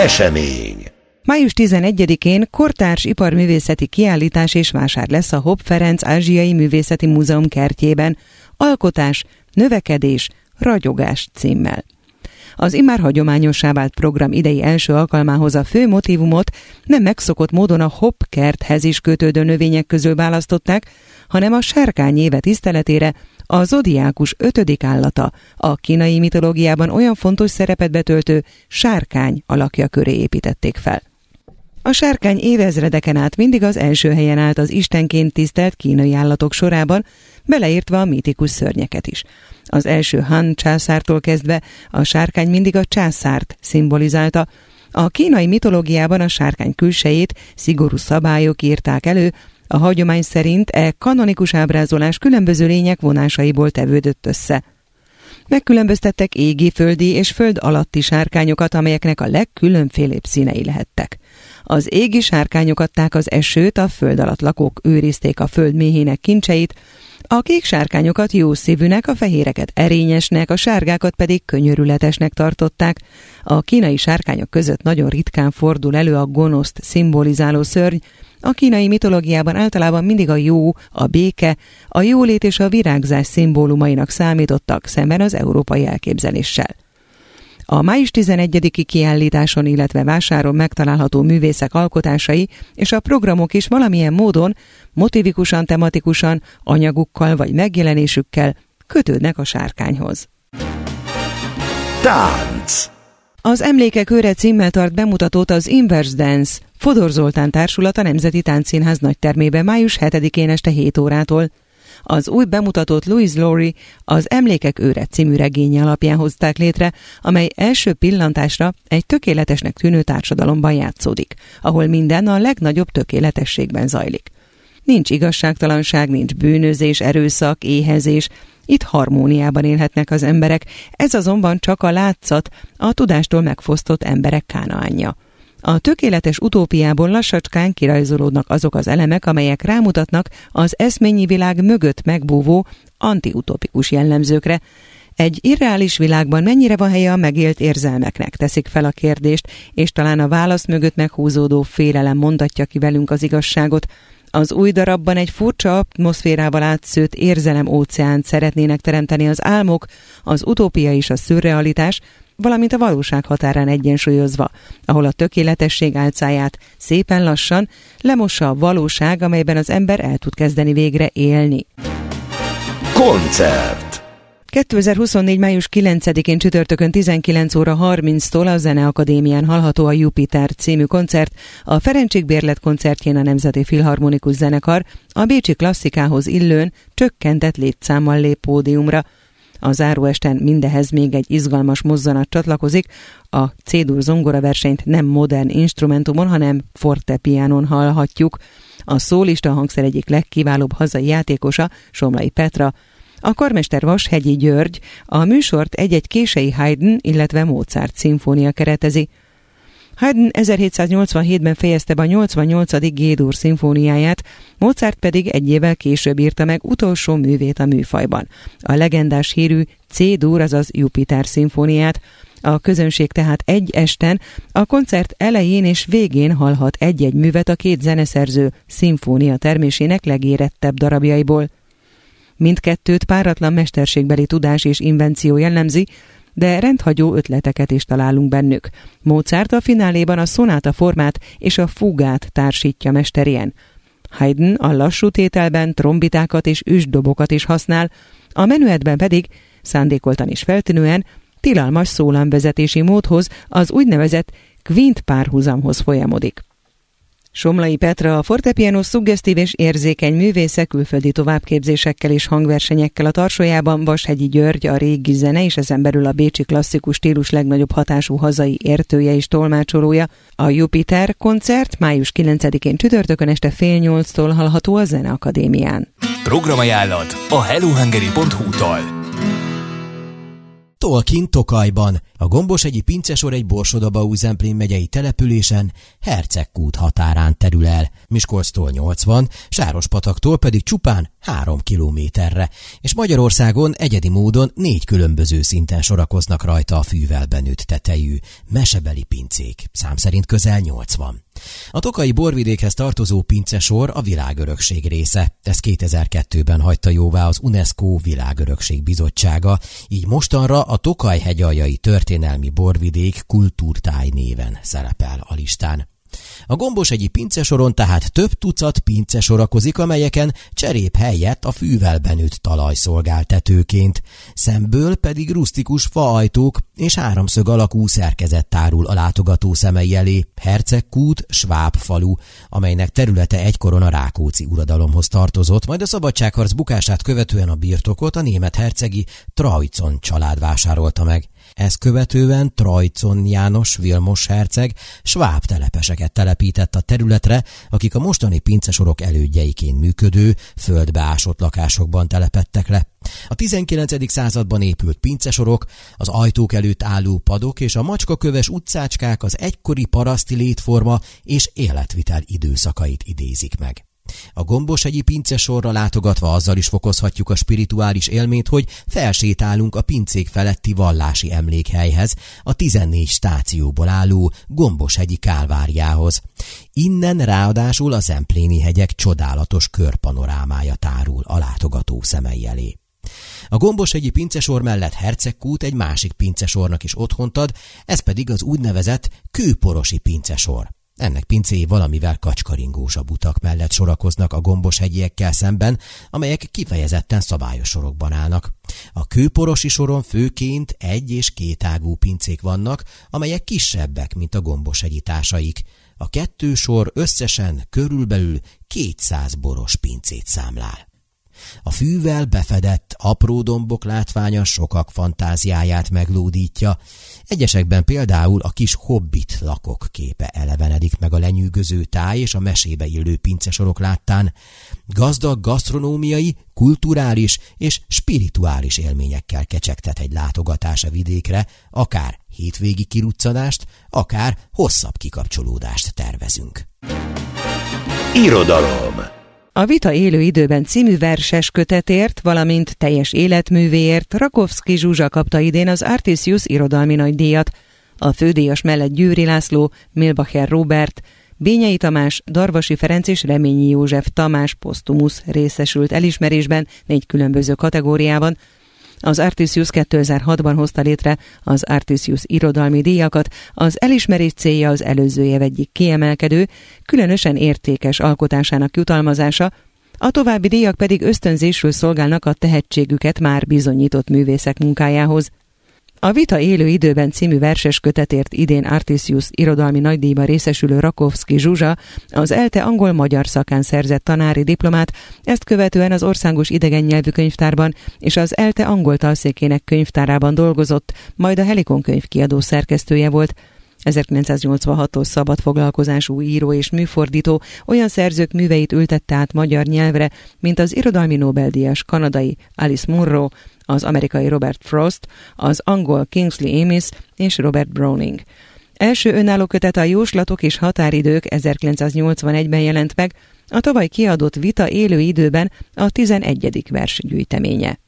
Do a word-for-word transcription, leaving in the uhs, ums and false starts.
Esemény. május tizenegyedikén kortárs iparművészeti kiállítás és vásár lesz a Hopp Ferenc Ázsiai Művészeti Múzeum kertjében, Alkotás, növekedés, ragyogás címmel. Az immár hagyományossá vált program idei első alkalmához a fő motívumot nem megszokott módon a Hopp kerthez is kötődő növények közül választották, hanem a sárkány éve tiszteletére a zodiákus ötödik állata, a kínai mitológiában olyan fontos szerepet betöltő sárkány alakja köré építették fel. A sárkány évezredeken át mindig az első helyen állt az istenként tisztelt kínai állatok sorában, beleértve a mítikus szörnyeket is. Az első Han császártól kezdve a sárkány mindig a császárt szimbolizálta. A kínai mitológiában a sárkány külsejét szigorú szabályok írták elő, a hagyomány szerint e kanonikus ábrázolás különböző lények vonásaiból tevődött össze. Megkülönböztettek égi, földi és föld alatti sárkányokat, amelyeknek a legkülönfélébb színei lehettek. Az égi sárkányok adták az esőt, a föld alatt lakók őrizték a föld méhének kincseit, a kék sárkányokat jó szívűnek, a fehéreket erényesnek, a sárgákat pedig könyörületesnek tartották. A kínai sárkányok között nagyon ritkán fordul elő a gonoszt szimbolizáló szörny. A kínai mitológiában általában mindig a jó, a béke, a jólét és a virágzás szimbólumainak számítottak szemben az európai elképzeléssel. A május tizenegyediki kiállításon, illetve vásáron megtalálható művészek alkotásai és a programok is valamilyen módon, motivikusan, tematikusan, anyagukkal vagy megjelenésükkel kötődnek a sárkányhoz. Tánc. Az Emlékek őre címmel tart bemutatót az Inverse Dance Fodor Zoltán társulat a Nemzeti Táncszínház nagytermében május hetedikén este hét órától. Az új bemutatót Louise Laurie az Emlékek őre című regénye alapján hozták létre, amely első pillantásra egy tökéletesnek tűnő társadalomban játszódik, ahol minden a legnagyobb tökéletességben zajlik. Nincs igazságtalanság, nincs bűnözés, erőszak, éhezés, itt harmóniában élhetnek az emberek, ez azonban csak a látszat, a tudástól megfosztott emberek kánaánja. A tökéletes utópiából lassacskán kirajzolódnak azok az elemek, amelyek rámutatnak az eszményi világ mögött megbúvó antiutopikus jellemzőkre. Egy irreális világban mennyire van helye a megélt érzelmeknek, teszik fel a kérdést, és talán a válasz mögött meghúzódó félelem mondatja ki velünk az igazságot. Az új darabban egy furcsa atmoszférával átszőtt érzelem óceánt szeretnének teremteni az álmok, az utópia és a szürrealitás, valamint a valóság határán egyensúlyozva, ahol a tökéletesség álcáját szépen lassan lemossa a valóság, amelyben az ember el tud kezdeni végre élni. Koncert. kétezer-huszonnégy. május kilencedikén csütörtökön tizenkilenc óra harminctól a Zeneakadémián hallható a Jupiter című koncert, a Ferencsik Bérlet koncertjén a Nemzeti Filharmonikus Zenekar a bécsi klasszikához illőn csökkentett létszámmal lép pódiumra. A záróesten mindehez még egy izgalmas mozzanat csatlakozik, a C-dur zongora versenyt nem modern instrumentumon, hanem fortepiánon hallhatjuk. A szólista hangszer egyik legkiválóbb hazai játékosa, Somlai Petra, a karmester Vashegyi György, a műsort egy-egy kései Haydn, illetve Mozart szimfónia keretezi. Haydn ezerhétszáznyolcvanhétben fejezte be a nyolcvannyolcadik G-dur szimfóniáját, Mozart pedig egy évvel később írta meg utolsó művét a műfajban, a legendás hírű C-dur, azaz Jupiter szimfóniát. A közönség tehát egy esten, a koncert elején és végén hallhat egy-egy művet a két zeneszerző szimfónia termésének legérettebb darabjaiból. Mindkettőt páratlan mesterségbeli tudás és invenció jellemzi, de rendhagyó ötleteket is találunk bennük. Mozart a fináléban a szonáta formát és a fúgát társítja mesterien. Haydn a lassú tételben trombitákat és üstdobokat is használ, a menüetben pedig, szándékoltan is feltűnően, tilalmas szólamvezetési módhoz, az úgynevezett kvint párhuzamhoz folyamodik. Somlai Petra a fortepiano szuggesztív és érzékeny művésze külföldi továbbképzésekkel és hangversenyekkel a tarsójában, Vashegyi György a régi zene és ezen belül a bécsi klasszikus stílus legnagyobb hatású hazai értője és tolmácsolója. A Jupiter koncert május kilencedikén csütörtökön este fél nyolctól hallható a Zeneakadémián. Programajánlat a hello hungary pont hu-tól. Tolkien Tokajban. A Gombos-hegyi pincesor egy Borsod-Abaúj-Zemplén megyei településen, Hercegkút határán terül el. Miskolctól nyolcvan, Sárospataktól pedig csupán három kilométerre, és Magyarországon egyedi módon négy különböző szinten sorakoznak rajta a fűvel benőtt tetejű, mesebeli pincék, szám szerint közel nyolcvan. A tokaji borvidékhez tartozó pincesor a világörökség része. Ezt kétezer-kettőben hagyta jóvá az UNESCO Világörökség Bizottsága, így mostanra a Tokaj hegyaljai történelmi borvidék kultúrtáj néven szerepel a listán. A Gombos-hegyi pincesoron tehát több tucat pince sorakozik, amelyeken cserép helyett a fűvel benőtt talaj szolgál tetőként. Szemből pedig rusztikus faajtók és háromszög alakú szerkezet tárul a látogató szemei elé. Hercegkút, sváb falu, amelynek területe egykoron a Rákóczi uradalomhoz tartozott, majd a szabadságharc bukását követően a birtokot a német hercegi Trajcon család vásárolta meg. Ezt követően Trajcon János Vilmos herceg sváb telepeseket telepített a területre, akik a mostani pincesorok elődjeiként működő, földbe ásott lakásokban telepedtek le. A tizenkilencedik században épült pincesorok, az ajtók előtt álló padok és a macskaköves utcácskák az egykori paraszti létforma és életvitel időszakait idézik meg. A Gombos-hegyi pincesorra látogatva azzal is fokozhatjuk a spirituális élményt, hogy felsétálunk a pincék feletti vallási emlékhelyhez, a tizennégy stációból álló Gombos-hegyi Kálváriához. Innen ráadásul a Zempléni hegyek csodálatos körpanorámája tárul a látogató szemei elé. A Gombos-hegyi pincesor mellett Hercegkút egy másik pincesornak is otthont ad, ez pedig az úgynevezett kőporosi pincesor. Ennek pincéi valamivel kacskaringósabb utak mellett sorakoznak a Gombos-hegyiekkel szemben, amelyek kifejezetten szabályos sorokban állnak. A kőporosi soron főként egy- és kétágú pincék vannak, amelyek kisebbek, mint a Gombos-hegyi társaik. A kettő sor összesen körülbelül kétszáz boros pincét számlál. A fűvel befedett, apró dombok látványa sokak fantáziáját meglódítja. Egyesekben például a kis hobbit lakok képe elevenedik meg a lenyűgöző táj és a mesébe illő pincesorok láttán. Gazdag gasztronómiai, kulturális és spirituális élményekkel kecsegtet egy látogatás a vidékre, akár hétvégi kiruccanást, akár hosszabb kikapcsolódást tervezünk. Irodalom. A Vita élő időben című verses kötetért, valamint teljes életművéért Rakovszky Zsuzsa kapta idén az Artisius irodalmi nagydíjat. A fődíjas mellett Győri László, Milbacher Róbert, Bényei Tamás, Darvasi Ferenc és Reményi József Tamás posztumusz részesült elismerésben négy különböző kategóriában. Az Artisius kétezer-hatban hozta létre az Artisius irodalmi díjakat, az elismerés célja az előző év egyik kiemelkedő, különösen értékes alkotásának jutalmazása, a további díjak pedig ösztönzésül szolgálnak a tehetségüket már bizonyított művészek munkájához. A Vita élő időben című verses kötetért idén Artisius irodalmi nagydíjban részesülő Rakovszky Zsuzsa az ELTE angol-magyar szakán szerzett tanári diplomát, ezt követően az Országos Idegennyelvű Könyvtárban és az ELTE angol tanszékének könyvtárában dolgozott, majd a Helikon könyvkiadó szerkesztője volt. ezerkilencszáznyolcvanhattól szabad foglalkozású író és műfordító, olyan szerzők műveit ültette át magyar nyelvre, mint az irodalmi Nobel-díjas kanadai Alice Munro, az amerikai Robert Frost, az angol Kingsley Amis és Robert Browning. Első önálló kötete a Jóslatok és határidők ezerkilencszáznyolcvanegyben jelent meg, a tavaly kiadott Vita élő időben a tizenegyedik versgyűjteménye.